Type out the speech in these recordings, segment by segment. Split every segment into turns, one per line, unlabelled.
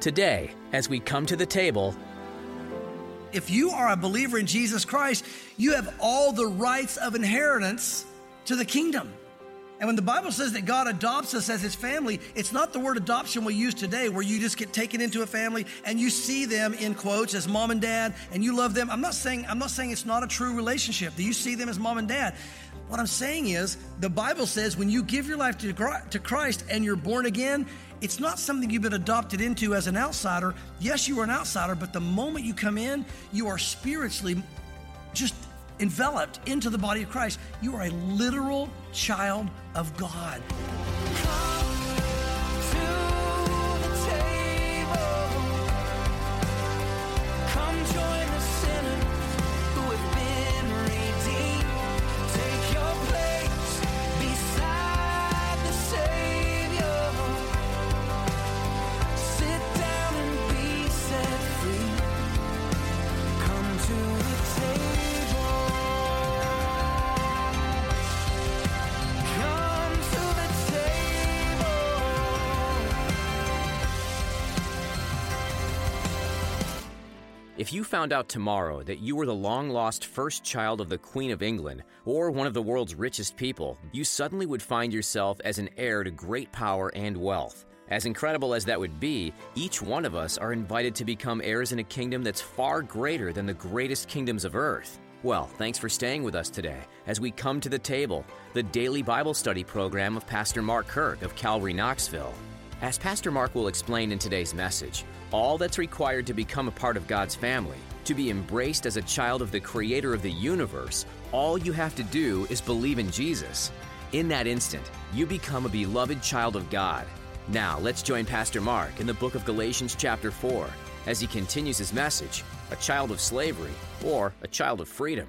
Today, as we come to the table,
if you are a believer in Jesus Christ, you have all the rights of inheritance to the kingdom. And when the Bible says that God adopts us as his family, it's not the word adoption we use today where you just get taken into a family and you see them in quotes as mom and dad and you love them. I'm not saying it's not a true relationship, that you see them as mom and dad. What I'm saying is the Bible says when you give your life to Christ and you're born again, it's not something you've been adopted into as an outsider. Yes, you are an outsider, but the moment you come in, you are spiritually just enveloped into the body of Christ. You are a literal child of God.
if you found out tomorrow that you were the long-lost first child of the Queen of England or one of the world's richest people, you suddenly would find yourself as an heir to great power and wealth. As incredible as that would be, each one of us are invited to become heirs in a kingdom that's far greater than the greatest kingdoms of earth. Well, thanks for staying with us today as we come to the table, the daily Bible study program of Pastor Mark Kirk of Calvary Knoxville. As Pastor Mark will explain in today's message, all that's required to become a part of God's family, to be embraced as a child of the Creator of the universe, all you have to do is believe in Jesus. In that instant, you become a beloved child of God. Now, let's join Pastor Mark in the book of Galatians chapter 4 as he continues his message, a child of slavery or a child of freedom.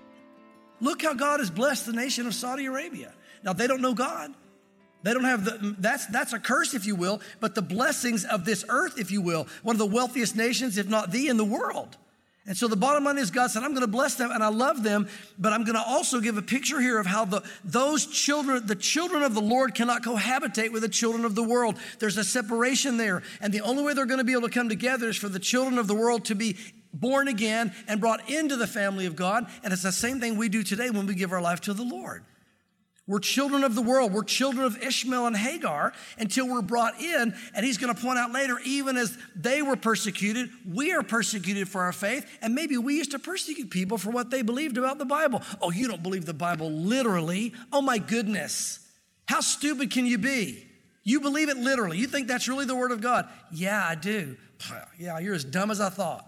Look how God has blessed the nation of Saudi Arabia. Now, they don't know God. They don't have that's a curse, if you will, but the blessings of this earth, if you will, one of the wealthiest nations, if not the, in the world. And so the bottom line is God said, I'm going to bless them and I love them, but I'm going to also give a picture here of how those children, the children of the Lord cannot cohabitate with the children of the world. There's a separation there. And the only way they're going to be able to come together is for the children of the world to be born again and brought into the family of God. And it's the same thing we do today when we give our life to the Lord. We're children of the world. We're children of Ishmael and Hagar until we're brought in. And he's going to point out later, even as they were persecuted, we are persecuted for our faith. And maybe we used to persecute people for what they believed about the Bible. Oh, you don't believe the Bible literally? Oh, my goodness. How stupid can you be? You believe it literally. You think that's really the Word of God? Yeah, I do. Yeah, you're as dumb as I thought.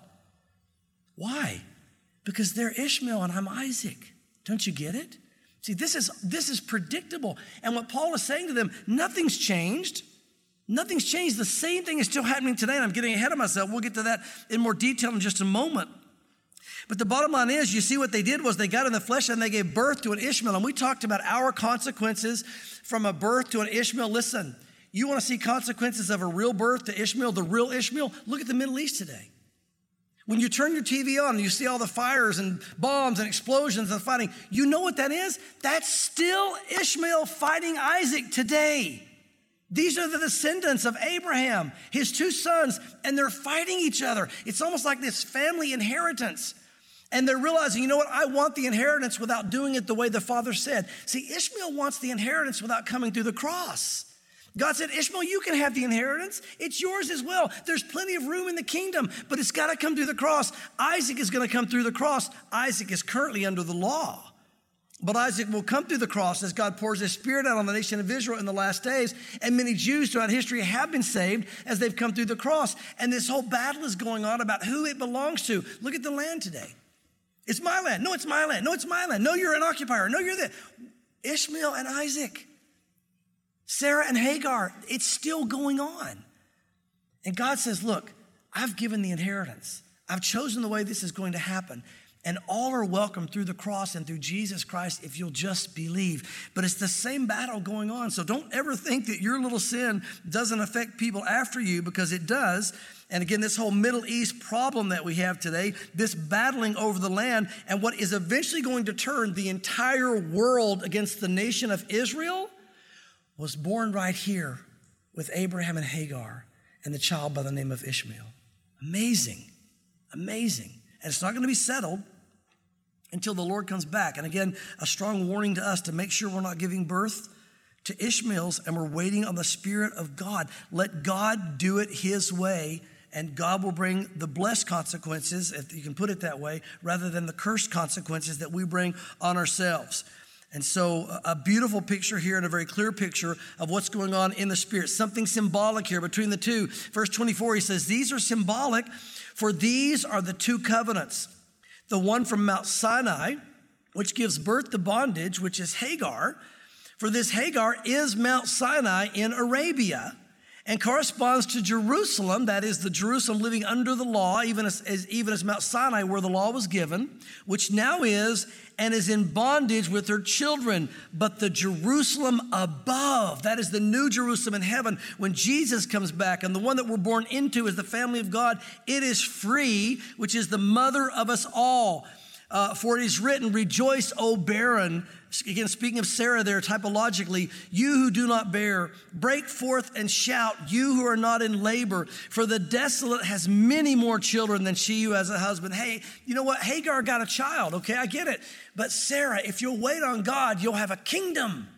Why? Because they're Ishmael and I'm Isaac. Don't you get it? See, this is predictable. And what Paul is saying to them, nothing's changed. Nothing's changed. The same thing is still happening today, and I'm getting ahead of myself. We'll get to that in more detail in just a moment. But the bottom line is, you see what they did was they got in the flesh and they gave birth to an Ishmael. And we talked about our consequences from a birth to an Ishmael. Listen, you want to see consequences of a real birth to Ishmael, the real Ishmael? Look at the Middle East today. When you turn your TV on and you see all the fires and bombs and explosions and fighting, you know what that is? That's still Ishmael fighting Isaac today. These are the descendants of Abraham, his two sons, and they're fighting each other. It's almost like this family inheritance. And they're realizing, you know what? I want the inheritance without doing it the way the father said. See, Ishmael wants the inheritance without coming through the cross. God said, Ishmael, you can have the inheritance. It's yours as well. There's plenty of room in the kingdom, but it's got to come through the cross. Isaac is going to come through the cross. Isaac is currently under the law, but Isaac will come through the cross as God pours his Spirit out on the nation of Israel in the last days. And many Jews throughout history have been saved as they've come through the cross. And this whole battle is going on about who it belongs to. Look at the land today. It's my land. No, it's my land. No, it's my land. No, you're an occupier. No, you're the Ishmael and Isaac. Sarah and Hagar, it's still going on. And God says, look, I've given the inheritance. I've chosen the way this is going to happen. And all are welcome through the cross and through Jesus Christ if you'll just believe. But it's the same battle going on. So don't ever think that your little sin doesn't affect people after you, because it does. And again, this whole Middle East problem that we have today, this battling over the land, and what is eventually going to turn the entire world against the nation of Israel, was born right here with Abraham and Hagar. and the child by the name of Ishmael. Amazing, amazing. And it's not going to be settled until the Lord comes back. And again, a strong warning to us to make sure we're not giving birth to Ishmaels and we're waiting on the Spirit of God. Let God do it his way, and God will bring the blessed consequences, if you can put it that way, rather than the cursed consequences that we bring on ourselves. And so a beautiful picture here and a very clear picture of what's going on in the Spirit. Something symbolic here between the two. Verse 24, he says, these are symbolic, for these are the two covenants. The one from Mount Sinai, which gives birth to bondage, which is Hagar. For this Hagar is Mount Sinai in Arabia and corresponds to Jerusalem, that is the Jerusalem living under the law, even as Mount Sinai where the law was given, which now is and is in bondage with her children. But the Jerusalem above, that is the new Jerusalem in heaven, when Jesus comes back, and the one that we're born into is the family of God, it is free, which is the mother of us all. For it is written, rejoice, O barren. Again, speaking of Sarah there, typologically, you who do not bear, break forth and shout, you who are not in labor, for the desolate has many more children than she who has a husband. Hey, you know what? Hagar got a child, okay? I get it. But Sarah, if you'll wait on God, you'll have a kingdom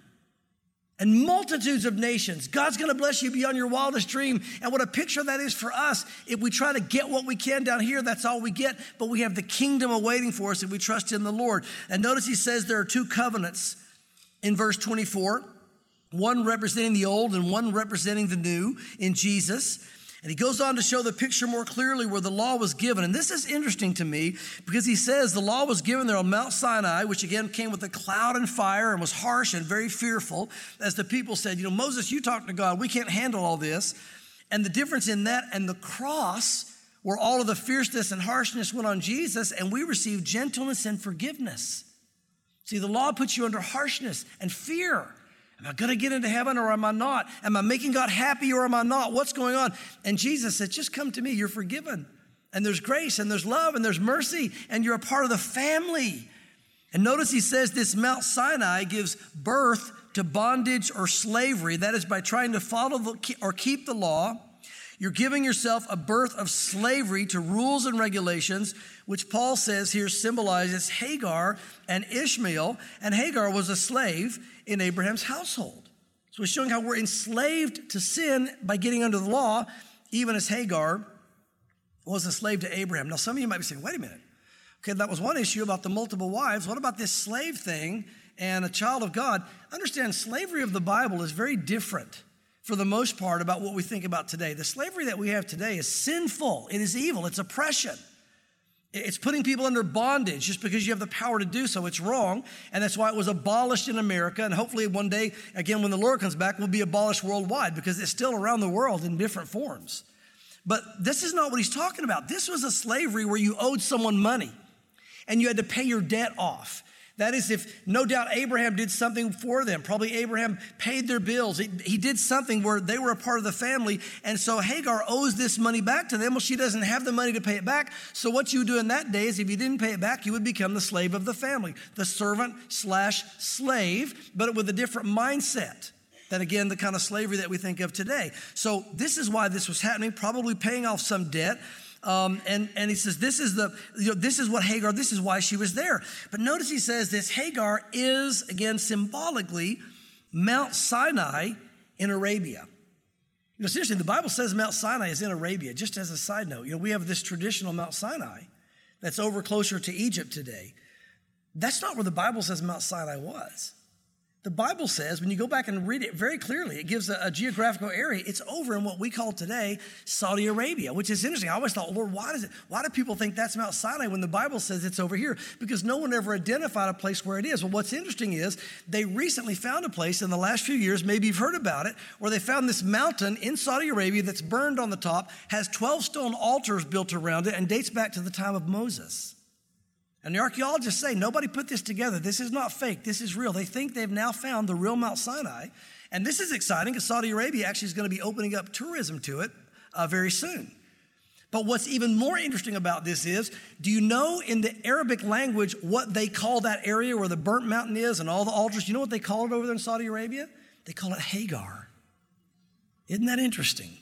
and multitudes of nations. God's going to bless you beyond your wildest dream. And what a picture that is for us. If we try to get what we can down here, that's all we get. But we have the kingdom awaiting for us if we trust in the Lord. And notice he says there are two covenants in verse 24, one representing the old and one representing the new in Jesus. And he goes on to show the picture more clearly where the law was given. And this is interesting to me because he says the law was given there on Mount Sinai, which again came with a cloud and fire and was harsh and very fearful. As the people said, Moses, you talk to God. We can't handle all this. And the difference in that and the cross, where all of the fierceness and harshness went on Jesus, and we received gentleness and forgiveness. See, the law puts you under harshness and fear. Am I going to get into heaven or am I not? Am I making God happy or am I not? What's going on? And Jesus said, just come to me. You're forgiven. And there's grace and there's love and there's mercy and you're a part of the family. And notice he says this Mount Sinai gives birth to bondage or slavery. That is by trying to follow or keep the law. You're giving yourself a birth of slavery to rules and regulations, which Paul says here symbolizes Hagar and Ishmael. And Hagar was a slave in Abraham's household. So he's showing how we're enslaved to sin by getting under the law, even as Hagar was a slave to Abraham. Now, some of you might be saying, wait a minute. Okay, that was one issue about the multiple wives. What about this slave thing and a child of God? Understand, slavery of the Bible is very different for the most part about what we think about today. The slavery that we have today is sinful. It is evil. It's oppression. It's putting people under bondage just because you have the power to do so. It's wrong, and that's why it was abolished in America, and hopefully one day, again, when the Lord comes back, will be abolished worldwide because it's still around the world in different forms. But this is not what he's talking about. This was a slavery where you owed someone money, and you had to pay your debt off. That is, if no doubt Abraham did something for them. Probably Abraham paid their bills. He did something where they were a part of the family. And so Hagar owes this money back to them. Well, she doesn't have the money to pay it back. So what you would do in that day is if you didn't pay it back, you would become the slave of the family, the servant/slave, but with a different mindset than, again, the kind of slavery that we think of today. So this is why this was happening, probably paying off some debt. And he says, this is what Hagar, this is why she was there. But notice he says this Hagar is, again, symbolically Mount Sinai in Arabia. Seriously, the Bible says Mount Sinai is in Arabia. Just as a side note, we have this traditional Mount Sinai that's over closer to Egypt today. That's not where the Bible says Mount Sinai was. The Bible says, when you go back and read it very clearly, it gives a geographical area. It's over in what we call today Saudi Arabia, which is interesting. I always thought, Lord, why do people think that's Mount Sinai when the Bible says it's over here? Because no one ever identified a place where it is. Well, what's interesting is they recently found a place in the last few years, maybe you've heard about it, where they found this mountain in Saudi Arabia that's burned on the top, has 12 stone altars built around it, and dates back to the time of Moses. And the archaeologists say, nobody put this together. This is not fake. This is real. They think they've now found the real Mount Sinai. And this is exciting because Saudi Arabia actually is going to be opening up tourism to it very soon. But what's even more interesting about this is, do you know in the Arabic language what they call that area where the burnt mountain is and all the altars? You know what they call it over there in Saudi Arabia? They call it Hagar. Isn't that interesting?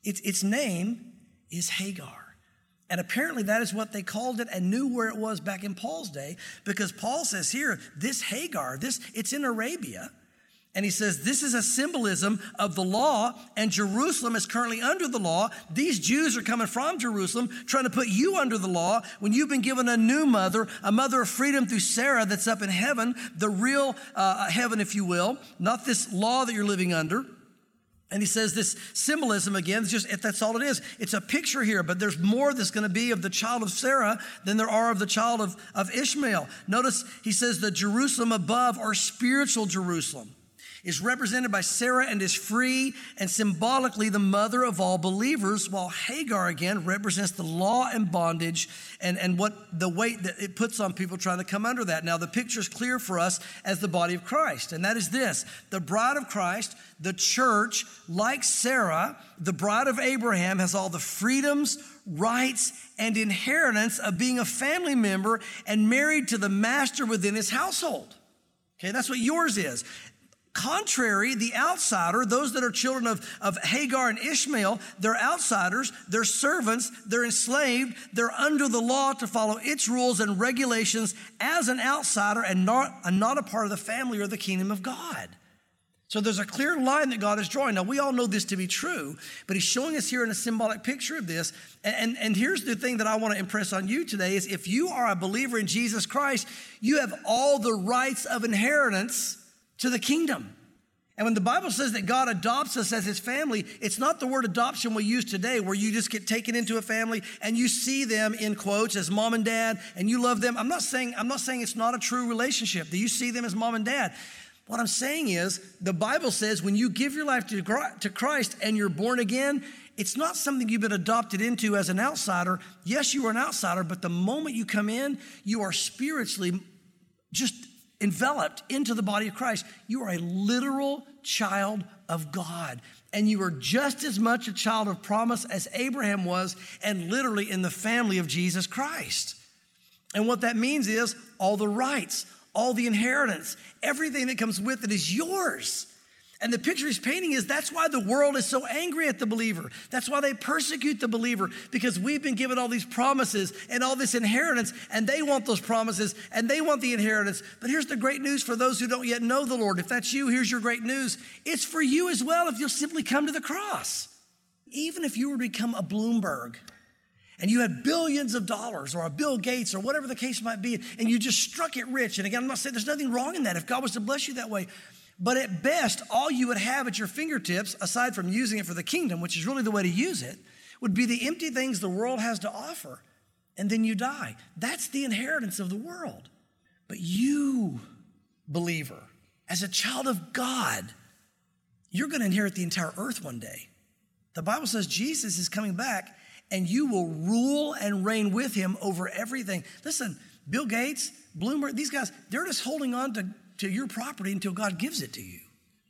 Its name is Hagar. And apparently that is what they called it and knew where it was back in Paul's day, because Paul says here, this Hagar, it's in Arabia. And he says, this is a symbolism of the law, and Jerusalem is currently under the law. These Jews are coming from Jerusalem, trying to put you under the law when you've been given a new mother, a mother of freedom through Sarah that's up in heaven, the real heaven, if you will, not this law that you're living under. And he says this symbolism again, that's all it is. It's a picture here, but there's more that's going to be of the child of Sarah than there are of the child of Ishmael. Notice he says the Jerusalem above, or spiritual Jerusalem, is represented by Sarah and is free and symbolically the mother of all believers, while Hagar again represents the law and bondage and what the weight that it puts on people trying to come under that. Now the picture is clear for us as the body of Christ, and that is this: the bride of Christ, the church, like Sarah, the bride of Abraham, has all the freedoms, rights, and inheritance of being a family member and married to the master within his household. Okay, that's what yours is. Contrary, the outsider, those that are children of Hagar and Ishmael, they're outsiders, they're servants, they're enslaved, they're under the law to follow its rules and regulations as an outsider and not a part of the family or the kingdom of God. So there's a clear line that God is drawing. Now, we all know this to be true, but he's showing us here in a symbolic picture of this. And here's the thing that I want to impress on you today is if you are a believer in Jesus Christ, you have all the rights of inheritance to the kingdom. And when the Bible says that God adopts us as his family, it's not the word adoption we use today where you just get taken into a family and you see them in quotes as mom and dad and you love them. I'm not saying it's not a true relationship that you see them as mom and dad. What I'm saying is the Bible says when you give your life to Christ and you're born again, it's not something you've been adopted into as an outsider. Yes, you are an outsider, but the moment you come in, you are spiritually just enveloped into the body of Christ. You are a literal child of God. And you are just as much a child of promise as Abraham was, and literally in the family of Jesus Christ. And what that means is all the rights, all the inheritance, everything that comes with it is yours. And the picture he's painting is that's why the world is so angry at the believer. That's why they persecute the believer, because we've been given all these promises and all this inheritance, and they want those promises and they want the inheritance. But here's the great news for those who don't yet know the Lord. If that's you, here's your great news. It's for you as well if you'll simply come to the cross. Even if you were to become a Bloomberg and you had billions of dollars, or a Bill Gates, or whatever the case might be, and you just struck it rich. And again, I'm not saying there's nothing wrong in that if God was to bless you that way. But at best, all you would have at your fingertips, aside from using it for the kingdom, which is really the way to use it, would be the empty things the world has to offer. And then you die. That's the inheritance of the world. But you, believer, as a child of God, you're going to inherit the entire earth one day. The Bible says Jesus is coming back, and you will rule and reign with him over everything. Listen, Bill Gates, Bloomberg, these guys, they're just holding on to your property until God gives it to you.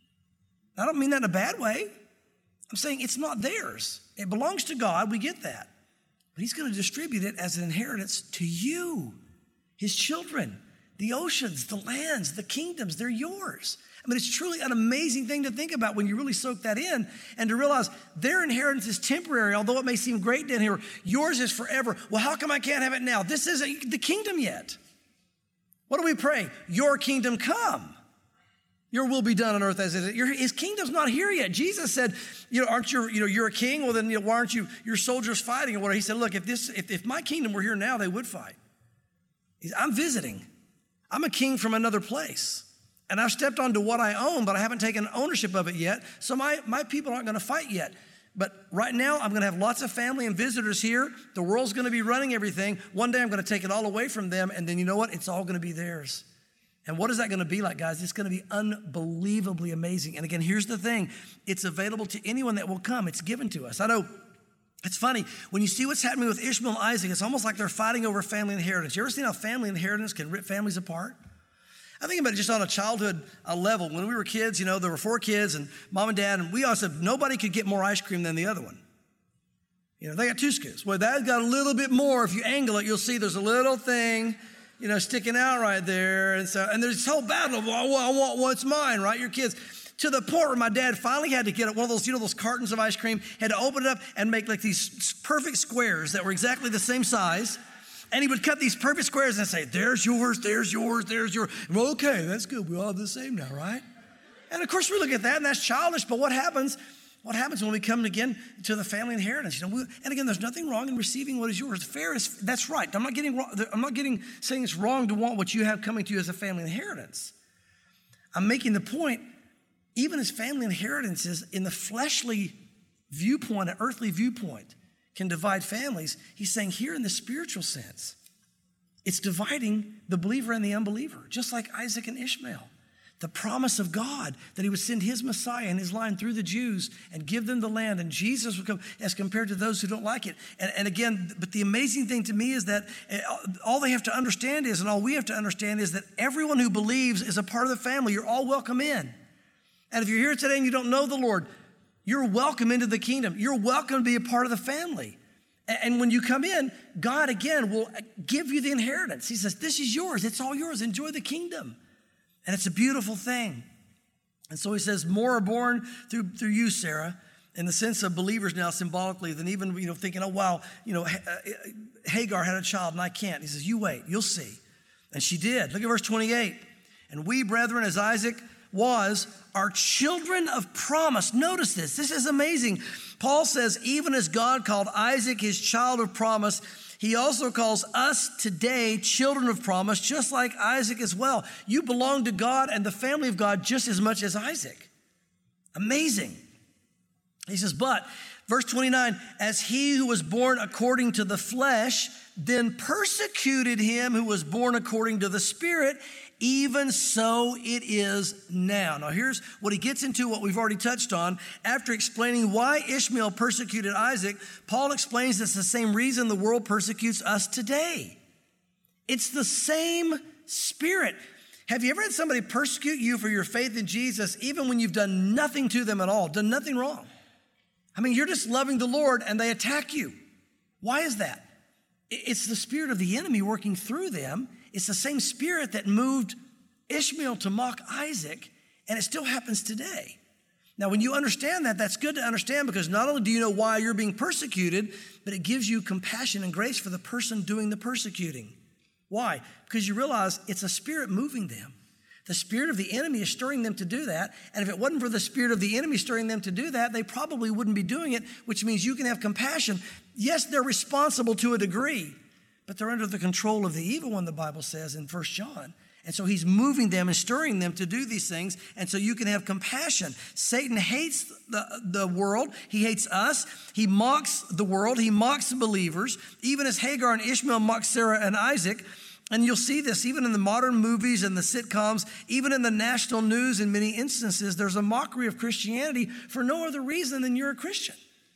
I don't mean that in a bad way. I'm saying it's not theirs. It belongs to God. We get that. But he's going to distribute it as an inheritance to you, his children. The oceans, the lands, the kingdoms, they're yours. I mean, it's truly an amazing thing to think about when you really soak that in and to realize their inheritance is temporary, although it may seem great down here. Yours is forever. Well, how come I can't have it now? This isn't the kingdom yet. What do we pray? Your kingdom come. Your will be done on earth as it is. His kingdom's not here yet. Jesus said, aren't you, you're a king? Well, then why aren't you your soldiers fighting? Or what? He said, look, if my kingdom were here now, they would fight. I'm visiting. I'm a king from another place. And I've stepped onto what I own, but I haven't taken ownership of it yet. So my people aren't going to fight yet. But right now, I'm going to have lots of family and visitors here. The world's going to be running everything. One day, I'm going to take it all away from them. And then you know what? It's all going to be theirs. And what is that going to be like, guys? It's going to be unbelievably amazing. And again, here's the thing. It's available to anyone that will come. It's given to us. I know it's funny. When you see what's happening with Ishmael and Isaac, it's almost like they're fighting over family inheritance. You ever seen how family inheritance can rip families apart? I think about it just on a childhood level. When we were kids, there were 4 kids and mom and dad, and we all said nobody could get more ice cream than the other one. They got 2 scoops. Well, that got a little bit more. If you angle it, you'll see there's a little thing, sticking out right there. And there's this whole battle of, I want what's mine, right? Your kids. To the point where my dad finally had to get one of those, those cartons of ice cream, had to open it up and make like these perfect squares that were exactly the same size. And he would cut these perfect squares and say, there's yours, there's yours, there's yours. Well, okay, that's good. We all have the same now, right? And of course we look at that and that's childish, but what happens when we come again to the family inheritance? And again, there's nothing wrong in receiving what is yours. Fair is, that's right. I'm not saying it's wrong to want what you have coming to you as a family inheritance. I'm making the point, even as family inheritances in the fleshly viewpoint, an earthly viewpoint, can divide families, he's saying here in the spiritual sense, it's dividing the believer and the unbeliever, just like Isaac and Ishmael. The promise of God that he would send his Messiah and his line through the Jews and give them the land, and Jesus would come as compared to those who don't like it. And again, but the amazing thing to me is that all they have to understand is, and all we have to understand is that everyone who believes is a part of the family. You're all welcome in. And if you're here today and you don't know the Lord, you're welcome into the kingdom. You're welcome to be a part of the family. And when you come in, God again will give you the inheritance. He says, this is yours. It's all yours. Enjoy the kingdom. And it's a beautiful thing. And so he says, more are born through you, Sarah, in the sense of believers now symbolically than even, thinking, oh, wow, Hagar had a child and I can't. He says, you wait, you'll see. And she did. Look at verse 28. And we, brethren, as Isaac was, are children of promise. Notice this. This is amazing. Paul says, even as God called Isaac his child of promise, he also calls us today children of promise, just like Isaac as well. You belong to God and the family of God just as much as Isaac. Amazing. He says, but, verse 29, as he who was born according to the flesh then persecuted him who was born according to the Spirit, even so it is now. Now here's what he gets into, what we've already touched on. After explaining why Ishmael persecuted Isaac, Paul explains it's the same reason the world persecutes us today. It's the same spirit. Have you ever had somebody persecute you for your faith in Jesus, even when you've done nothing to them at all, done nothing wrong? I mean, you're just loving the Lord and they attack you. Why is that? It's the spirit of the enemy working through them. It's the same spirit that moved Ishmael to mock Isaac, and it still happens today. Now, when you understand that, that's good to understand, because not only do you know why you're being persecuted, but it gives you compassion and grace for the person doing the persecuting. Why? Because you realize it's a spirit moving them. The spirit of the enemy is stirring them to do that, and if it wasn't for the spirit of the enemy stirring them to do that, they probably wouldn't be doing it, which means you can have compassion. Yes, they're responsible to a degree, but they're under the control of the evil one, the Bible says in 1 John. And so he's moving them and stirring them to do these things, and so you can have compassion. Satan hates the world. He hates us. He mocks the world. He mocks the believers, even as Hagar and Ishmael mocked Sarah and Isaac. And you'll see this even in the modern movies and the sitcoms, even in the national news in many instances, there's a mockery of Christianity for no other reason than you're a Christian.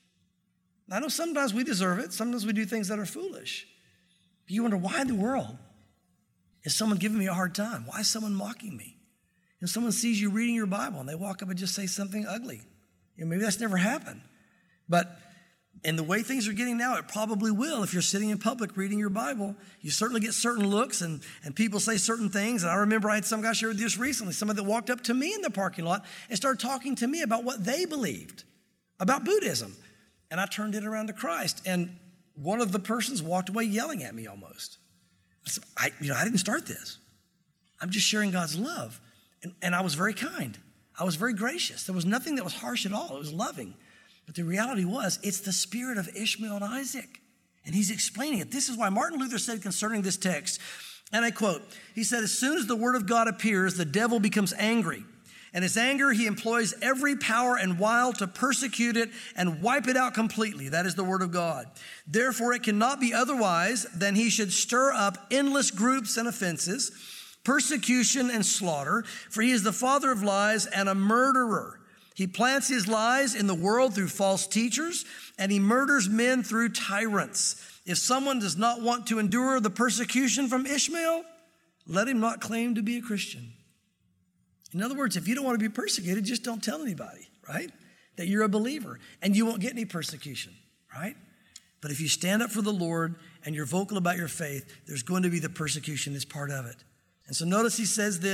I know sometimes we deserve it. Sometimes we do things that are foolish. But you wonder, why in the world is someone giving me a hard time? Why is someone mocking me? And someone sees you reading your Bible and they walk up and just say something ugly. Maybe that's never happened. But in the way things are getting now, it probably will. If you're sitting in public reading your Bible, you certainly get certain looks and people say certain things. And I remember I had some guy share with this recently, somebody that walked up to me in the parking lot and started talking to me about what they believed about Buddhism. And I turned it around to Christ. And one of the persons walked away yelling at me almost. I said, I didn't start this. I'm just sharing God's love. And I was very kind. I was very gracious. There was nothing that was harsh at all. It was loving. But the reality was, it's the spirit of Ishmael and Isaac. And he's explaining it. This is why Martin Luther said concerning this text, and I quote, he said, as soon as the word of God appears, the devil becomes angry. And his anger, he employs every power and wile to persecute it and wipe it out completely. That is the word of God. Therefore, it cannot be otherwise than he should stir up endless groups and offenses, persecution and slaughter, for he is the father of lies and a murderer. He plants his lies in the world through false teachers, and he murders men through tyrants. If someone does not want to endure the persecution from Ishmael, let him not claim to be a Christian. In other words, if you don't want to be persecuted, just don't tell anybody, right? That you're a believer, and you won't get any persecution, right? But if you stand up for the Lord and you're vocal about your faith, there's going to be the persecution that's part of it. And so notice he says this,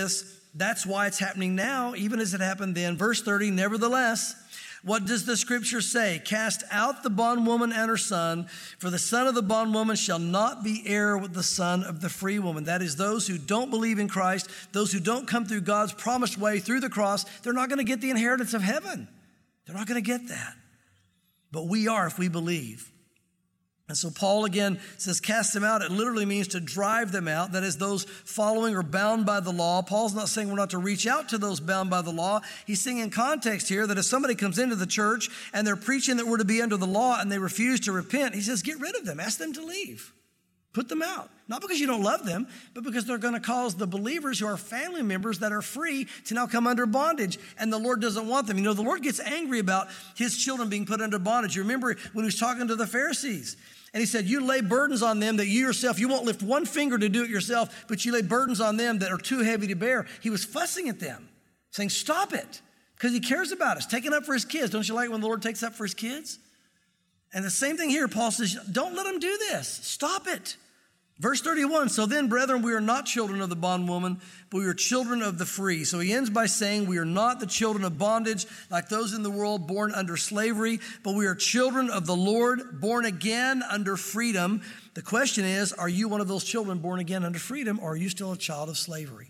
that's why it's happening now, even as it happened then. Verse 30, nevertheless, what does the scripture say? Cast out the bondwoman and her son, for the son of the bondwoman shall not be heir with the son of the free woman. That is, those who don't believe in Christ, those who don't come through God's promised way through the cross, they're not going to get the inheritance of heaven. They're not going to get that. But we are if we believe. And so Paul again says, cast them out. It literally means to drive them out. That is, those following or bound by the law. Paul's not saying we're not to reach out to those bound by the law. He's saying in context here that if somebody comes into the church and they're preaching that we're to be under the law and they refuse to repent, he says, get rid of them. Ask them to leave. Put them out. Not because you don't love them, but because they're going to cause the believers who are family members that are free to now come under bondage. And the Lord doesn't want them. You know, the Lord gets angry about his children being put under bondage. You remember when he was talking to the Pharisees. And he said, you lay burdens on them that you yourself, you won't lift one finger to do it yourself, but you lay burdens on them that are too heavy to bear. He was fussing at them, saying, stop it, because he cares about us, taking up for his kids. Don't you like when the Lord takes up for his kids? And the same thing here, Paul says, don't let them do this. Stop it. Verse 31, so then, brethren, we are not children of the bondwoman, but we are children of the free. So he ends by saying we are not the children of bondage like those in the world born under slavery, but we are children of the Lord, born again under freedom. The question is, are you one of those children born again under freedom, or are you still a child of slavery?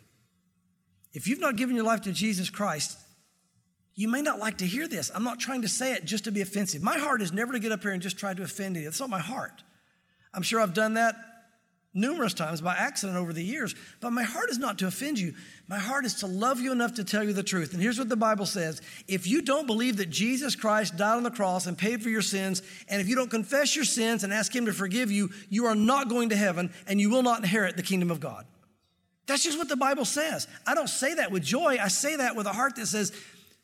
If you've not given your life to Jesus Christ, you may not like to hear this. I'm not trying to say it just to be offensive. My heart is never to get up here and just try to offend you. That's not my heart. I'm sure I've done that numerous times by accident over the years, but my heart is not to offend you. My heart is to love you enough to tell you the truth. And here's what the Bible says. If you don't believe that Jesus Christ died on the cross and paid for your sins, and if you don't confess your sins and ask him to forgive you, you are not going to heaven and you will not inherit the kingdom of God. That's just what the Bible says. I don't say that with joy. I say that with a heart that says,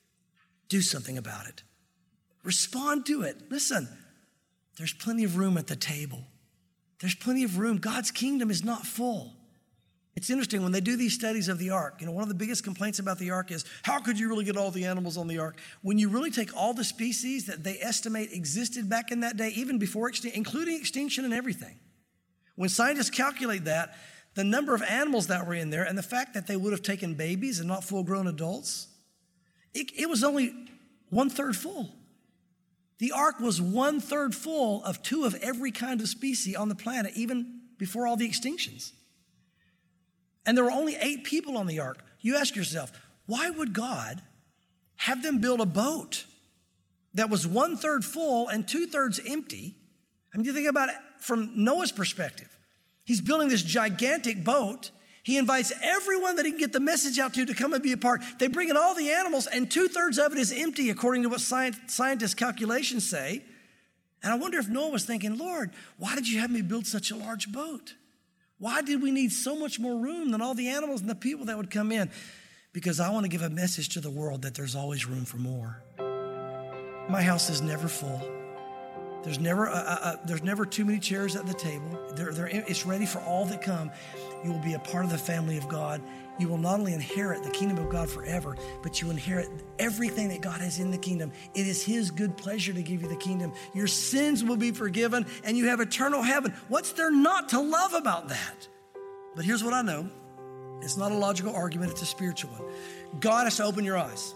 do something about it. Respond to it. Listen, there's plenty of room at the table. There's plenty of room. God's kingdom is not full. It's interesting, when they do these studies of the ark, one of the biggest complaints about the ark is, how could you really get all the animals on the ark? When you really take all the species that they estimate existed back in that day, even before extinction, including extinction and everything, when scientists calculate that, the number of animals that were in there and the fact that they would have taken babies and not full-grown adults, it was only 1/3 full. The ark was 1/3 full of 2 of every kind of species on the planet, even before all the extinctions. And there were only 8 people on the ark. You ask yourself, why would God have them build a boat that was 1/3 full and 2/3 empty? I mean, you think about it from Noah's perspective. He's building this gigantic boat. He invites everyone that he can get the message out to come and be a part. They bring in all the animals, and 2/3 of it is empty, according to what scientists' calculations say. And I wonder if Noah was thinking, Lord, why did you have me build such a large boat? Why did we need so much more room than all the animals and the people that would come in? Because I want to give a message to the world that there's always room for more. My house is never full. There's never too many chairs at the table. It's ready for all that come. You will be a part of the family of God. You will not only inherit the kingdom of God forever, but you inherit everything that God has in the kingdom. It is his good pleasure to give you the kingdom. Your sins will be forgiven and you have eternal heaven. What's there not to love about that? But here's what I know. It's not a logical argument, it's a spiritual one. God has to open your eyes.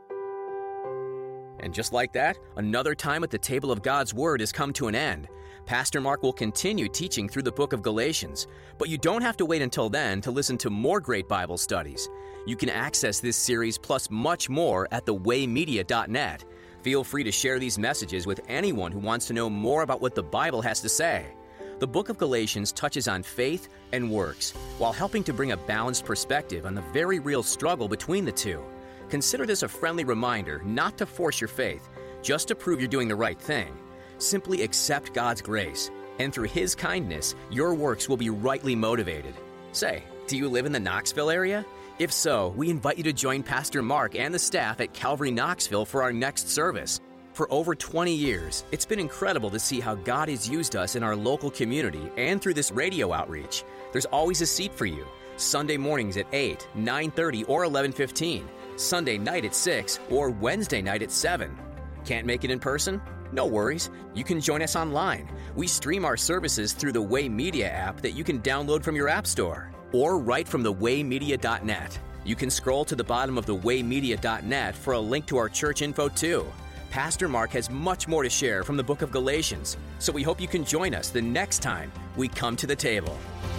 And just like that, another time at the table of God's Word has come to an end. Pastor Mark will continue teaching through the book of Galatians, but you don't have to wait until then to listen to more great Bible studies. You can access this series plus much more at thewaymedia.net. Feel free to share these messages with anyone who wants to know more about what the Bible has to say. The book of Galatians touches on faith and works, while helping to bring a balanced perspective on the very real struggle between the two. Consider this a friendly reminder not to force your faith, just to prove you're doing the right thing. Simply accept God's grace, and through His kindness, your works will be rightly motivated. Say, do you live in the Knoxville area? If so, we invite you to join Pastor Mark and the staff at Calvary Knoxville for our next service. For over 20 years, it's been incredible to see how God has used us in our local community and through this radio outreach. There's always a seat for you. Sunday mornings at 8, 9:30, or 11:15. Sunday night at 6, or Wednesday night at 7. Can't make it in person? No worries. You can join us online. We stream our services through the Way Media app that you can download from your app store, or right from thewaymedia.net. You can scroll to the bottom of thewaymedia.net for a link to our church info too. Pastor Mark has much more to share from the book of Galatians, so we hope you can join us the next time we come to the table.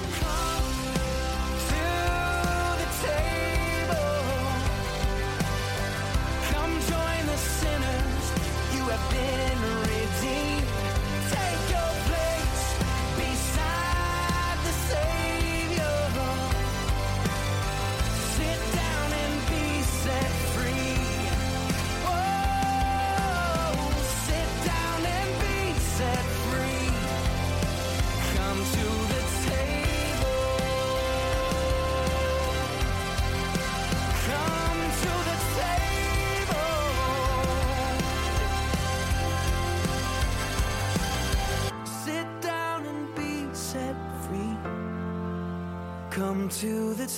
Come to the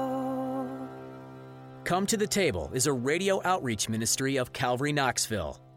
table.
Come to the Table is a radio outreach ministry of Calvary Knoxville.